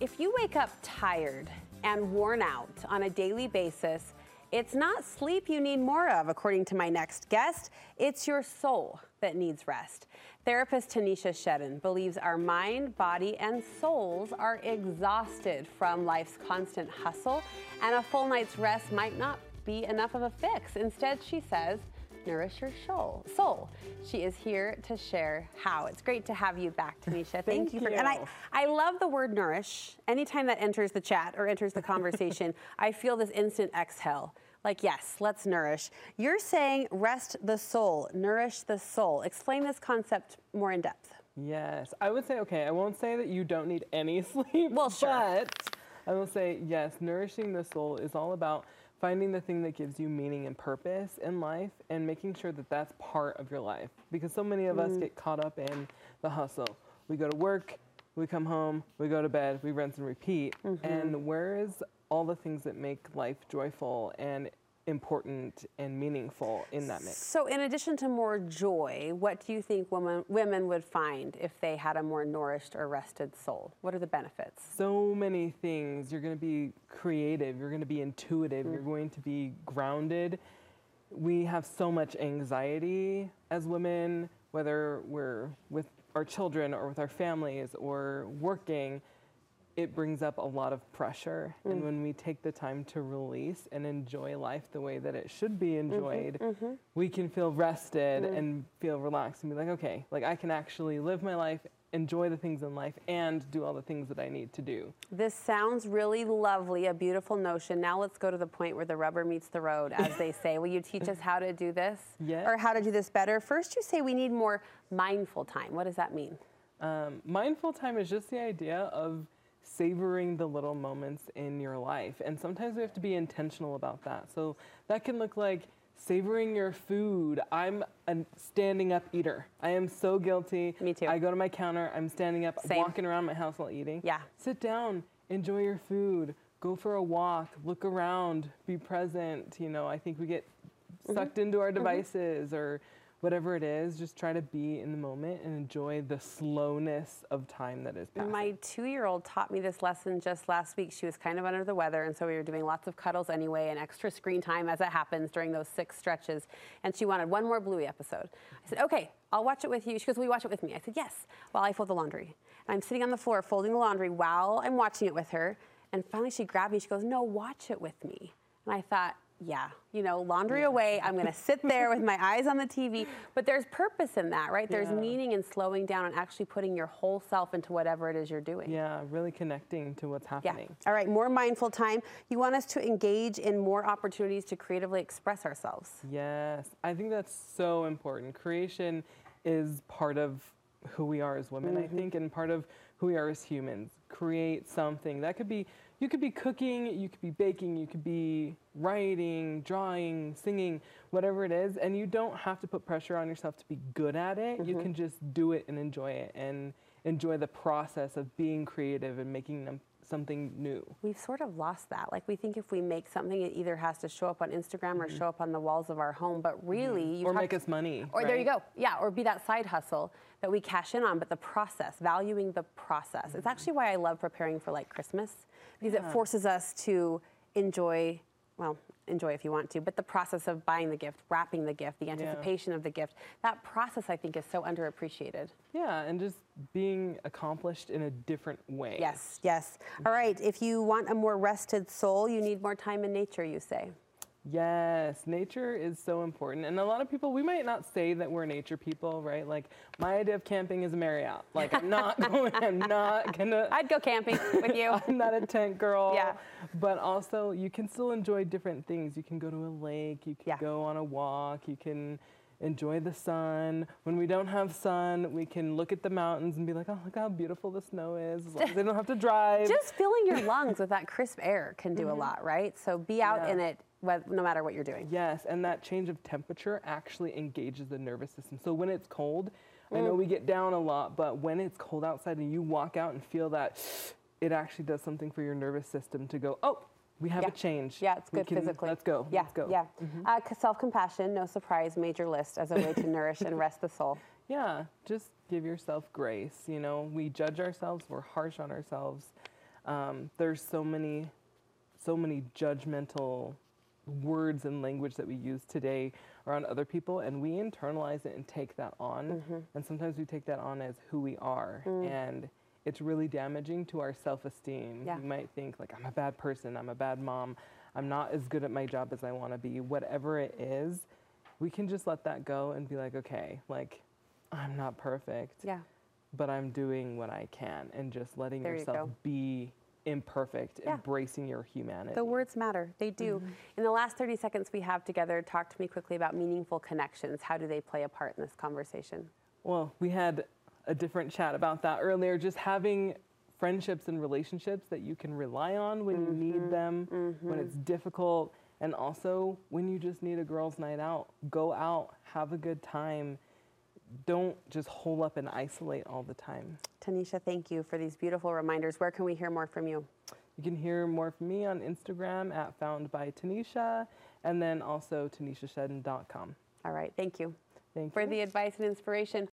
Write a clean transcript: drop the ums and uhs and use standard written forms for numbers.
If you wake up tired and worn out on a daily basis, it's not sleep you need more of, according to my next guest. It's your soul that needs rest. Therapist Tanisha Shedden believes our mind, body, and souls are exhausted from life's constant hustle, and a full night's rest might not be enough of a fix. Instead, she says, nourish your soul. She is here to share how. It's great to have you back, Tanisha. Thank you. And I love the word nourish. Anytime that enters the chat or enters the conversation, I feel this instant exhale. Like, yes, let's nourish. You're saying rest the soul, nourish the soul. Explain this concept more in depth. Yes, I would say, okay, I won't say that you don't need any sleep. Well, sure. But I will say, yes, nourishing the soul is all about finding the thing that gives you meaning and purpose in life and making sure that that's part of your life. Because so many of us get caught up in the hustle. We go to work, we come home, we go to bed, we rinse and repeat. And where is all the things that make life joyful and important and meaningful in that mix? So in addition to more joy, what do you think women would find if they had a more nourished or rested soul? What are the benefits? So many things. You're going to be creative. You're going to be intuitive. You're going to be grounded. We have so much anxiety as women, whether we're with our children or with our families or working. It brings up a lot of pressure. And when we take the time to release and enjoy life the way that it should be enjoyed, we can feel rested and feel relaxed and be like, okay, like I can actually live my life, enjoy the things in life, and do all the things that I need to do. This sounds really lovely, a beautiful notion. Now let's go to the point where the rubber meets the road, as they say. Will you teach us how to do this? Yeah. Or how to do this better? First, you say we need more mindful time. What does that mean? Mindful time is just the idea of savoring the little moments in your life. And sometimes we have to be intentional about that. So that can look like savoring your food. I'm a standing up eater. I am so guilty. Me too. I go to my counter, I'm standing up, Same. walking around my house while eating. Yeah. Sit down, enjoy your food, go for a walk, look around, be present. You know, I think we get sucked into our devices or whatever it is, just try to be in the moment and enjoy the slowness of time that is passing. My 2-year-old taught me this lesson just last week. She was kind of under the weather, and so we were doing lots of cuddles anyway and extra screen time as it happens during those 6 stretches. And she wanted one more Bluey episode. I said, okay, I'll watch it with you. She goes, will you watch it with me? I said, yes, while I fold the laundry. And I'm sitting on the floor folding the laundry while I'm watching it with her. And finally she grabbed me. She goes, no, watch it with me. And I thought, yeah, you know, laundry away. I'm going to sit there with my eyes on the TV. But there's purpose in that, right? There's meaning in slowing down and actually putting your whole self into whatever it is you're doing. Yeah, really connecting to what's happening. Yeah. All right, more mindful time. You want us to engage in more opportunities to creatively express ourselves. Yes, I think that's so important. Creation is part of who we are as women, I think, and part of who we are as humans. Create something. That could be, you could be cooking, you could be baking, you could be writing, drawing, singing, whatever it is. And you don't have to put pressure on yourself to be good at it. You can just do it and enjoy it and enjoy the process of being creative and making them something new. We've sort of lost that. Like we think if we make something, it either has to show up on Instagram or show up on the walls of our home. But really, or make us money. Or there you go. Yeah, or be that side hustle that we cash in on. But the process, valuing the process. It's actually why I love preparing for like Christmas, because it forces us to enjoy, well, enjoy if you want to, but the process of buying the gift, wrapping the gift, the anticipation of the gift, that process I think is so underappreciated. Yeah, and just being accomplished in a different way. Yes, yes. All right, if you want a more rested soul, you need more time in nature, you say. Yes, nature is so important. And a lot of people, we might not say that we're nature people, right? Like, my idea of camping is a Marriott. Like, I'm not gonna. I'd go camping with you. I'm not a tent girl. Yeah. But also, you can still enjoy different things. You can go to a lake, you can go on a walk, you can enjoy the sun. When we don't have sun, we can look at the mountains and be like, oh, look how beautiful the snow is, as long as they don't have to drive. Just filling your lungs with that crisp air can do a lot, right? So be out in it no matter what you're doing. Yes, and that change of temperature actually engages the nervous system. So when it's cold, I know we get down a lot, but when it's cold outside and you walk out and feel that, it actually does something for your nervous system to go, oh, we have a change. Yeah, it's good physically. Let's go. Yeah, let's go. Yeah. Self-compassion, no surprise, major list as a way to nourish and rest the soul. Yeah, just give yourself grace. You know, we judge ourselves, we're harsh on ourselves. There's so many judgmental words and language that we use today around other people, and we internalize it and take that on. And sometimes we take that on as who we are, and it's really damaging to our self-esteem. Yeah. You might think like, I'm a bad person, I'm a bad mom, I'm not as good at my job as I want to be. Whatever it is, we can just let that go and be like, okay, like, I'm not perfect, but I'm doing what I can, and just letting yourself be imperfect, embracing your humanity. The words matter. They do. In the last 30 seconds we have together, talk to me quickly about meaningful connections. How do they play a part in this conversation? Well, we had a different chat about that earlier, just having friendships and relationships that you can rely on when you need them, when it's difficult, and also when you just need a girls' night out. Go out, have a good time. Don't just hole up and isolate all the time. Tanisha, thank you for these beautiful reminders. Where can we hear more from you? You can hear more from me on Instagram at foundbytanisha, and then also tanishashedden.com. All right, thank you. Thank you. For the advice and inspiration.